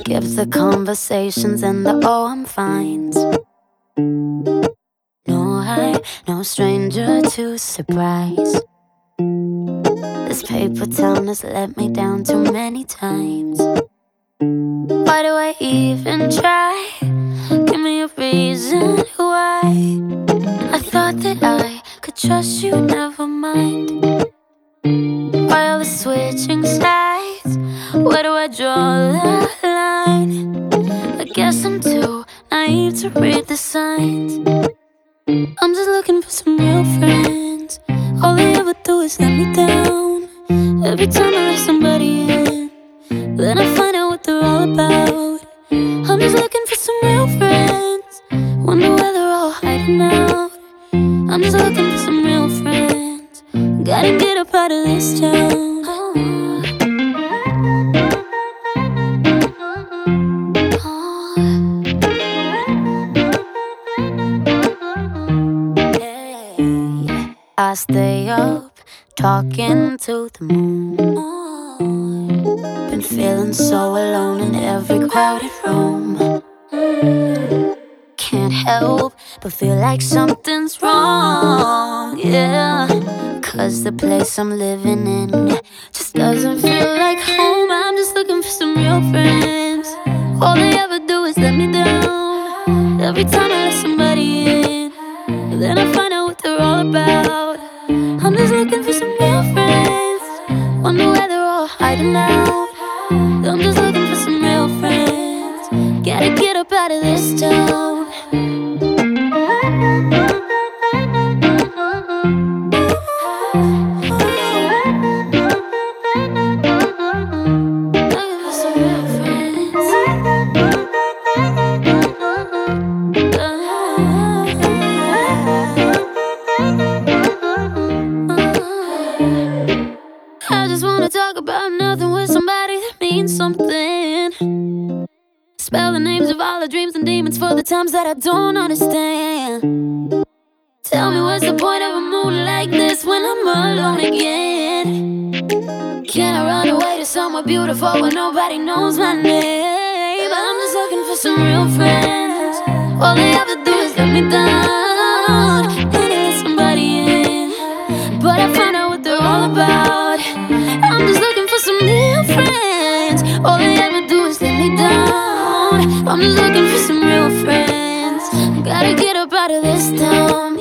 Skip the conversations and the oh I'm fines. No, I'm no stranger to surprise. This paper town has let me down too many times. Why do I even try? Give me a reason why. I thought that I could trust you, never mind. Why are we switching sides? Where do I draw the line? I guess I'm too naive to read the signs. I'm just looking for some real friends. All they ever do is let me down. Every time I let somebody in, then I find out what they're all about. I'm just looking for some real friends. Wonder where they're all hiding out. I'm just looking for some real friends. Gotta get up out of this town. I stay up, talking to the moon. Been feeling so alone in every crowded room. Can't help but feel like something's wrong, yeah. Cause the place I'm living in just doesn't feel like home. I'm just looking for some real friends. All they ever do is let me down. Every time I let somebody in, then I find out what they're all about. I'm just looking for some real friends. Wonder where they're all hiding out. I'm just looking for some real friends. Gotta get up out of this town. Looking for some real friends. I just wanna talk about nothing with somebody that means something. Spell the names of all the dreams and demons for the times that I don't understand. Tell me what's the point of a moon like this when I'm alone again? Can I run away to somewhere beautiful where nobody knows my name? I'm just looking for some real friends. All they ever do is let me down. Then I let somebody in, but I find out what they're all about. I'm just looking for some real friends. All they ever do is let me down. I'm just looking for some real friends. Gotta get up out of this town.